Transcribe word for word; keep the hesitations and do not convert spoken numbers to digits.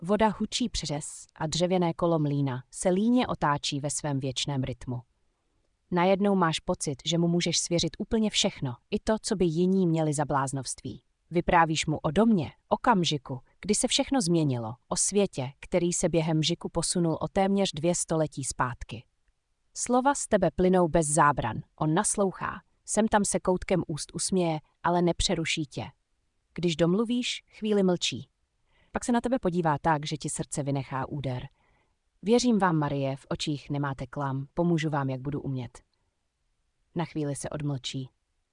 Voda hučí přes a dřevěné kolo mlýna se líně otáčí ve svém věčném rytmu. Najednou máš pocit, že mu můžeš svěřit úplně všechno, i to, co by jiní měli za bláznovství. Vyprávíš mu o domě, okamžiku, kdy se všechno změnilo, o světě, který se během mžiku posunul o téměř dvě století zpátky. Slova z tebe plynou bez zábran, on naslouchá, sem tam se koutkem úst usměje, ale nepřeruší tě. Když domluvíš, chvíli mlčí. Pak se na tebe podívá tak, že ti srdce vynechá úder. Věřím vám, Marie, v očích nemáte klam, pomůžu vám, jak budu umět. Na chvíli se odmlčí.